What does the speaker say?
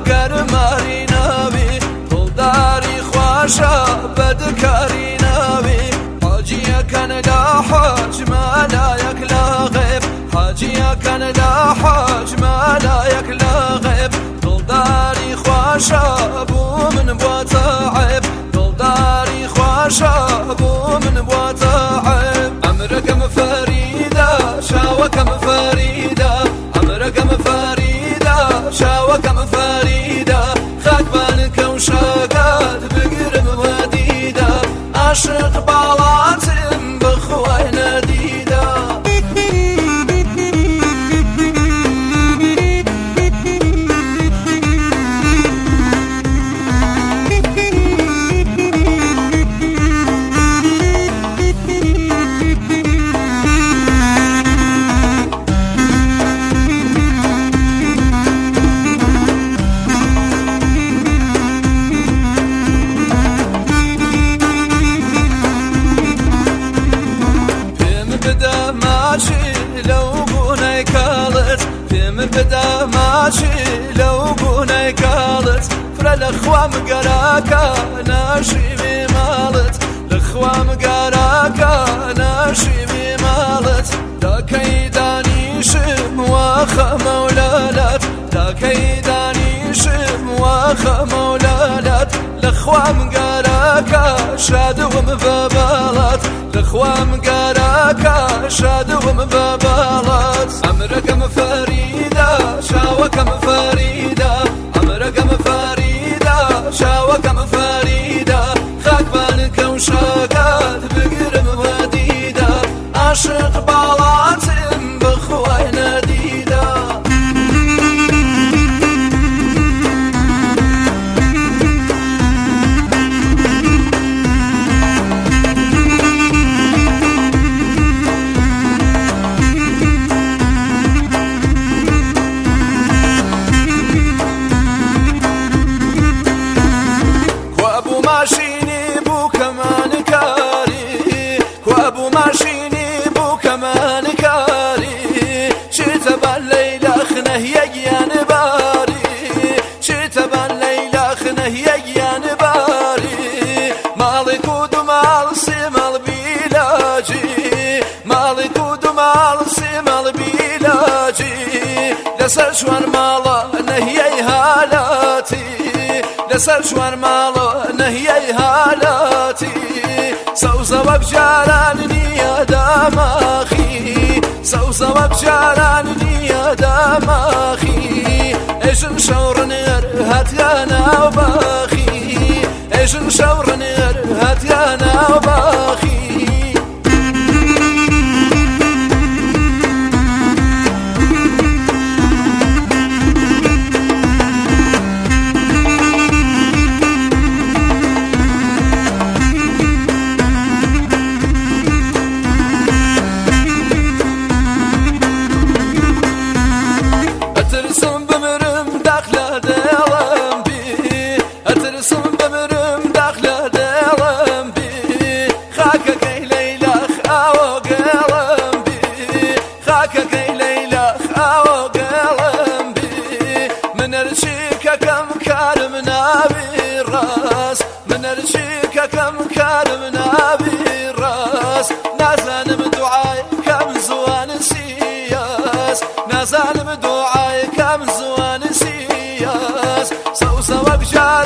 گەرماری ناوی دڵداری خواشە بەدکاری ناوی حاجیەکەن لە حەج مەلایەک لە غێب حاجیەکەن لە حەج مەلایەک لە غێب دڵداری خواشە بوو من بۆتە عێب دڵداری خواشە بوو من بۆتە عێب ئەمرەکەم فەریدە شاوەکەم فەریدە ئەمرەکەم فەریدە شاوەکەم فەریدە خاکبانکە و شاگات بگرم وەدیدە عاشق باڵاتم بخوای نەدیدە بدا ماشي لو بوني كالت فرا لخوام قراكا ناشي بمالت لخوام قراكا ناشي بمالت دا كيداني شم واخا مولالات دا كيداني شم واخا مولالات لخوام قراكا شادوم ببالات لخوام قراكا شادوم ببالات أمركم فريدة شاوكم فريدة أمركم فريدة شاوكم فريدة خاكبانك وشاقات بقرم وديدة عاشق بالاتم بخواي نديدة ماشيني بو كمان كاري وابو ماشيني بو كمان كاري شتبا الليلة خنه يجيان باري شتبا الليلة خنه يجيان باري مالك ودمال سمال بيلاجي مالك ودمال سمال بيلاجي لسر شوار مالا نهيي هالاتي لسر شوار مالا نهيي هالاتي سوزوك جارانني يا دماغي سوزوك جارانني يا دماغي ايشن شور نير هاتيانا وباخي ايشن شور نير هاتيانا وباخي من ارشيك كم كارمنا بالراس نازل بدعاي كم زوان سياس نازل بدعاي كم زوان سياس سوسوك جار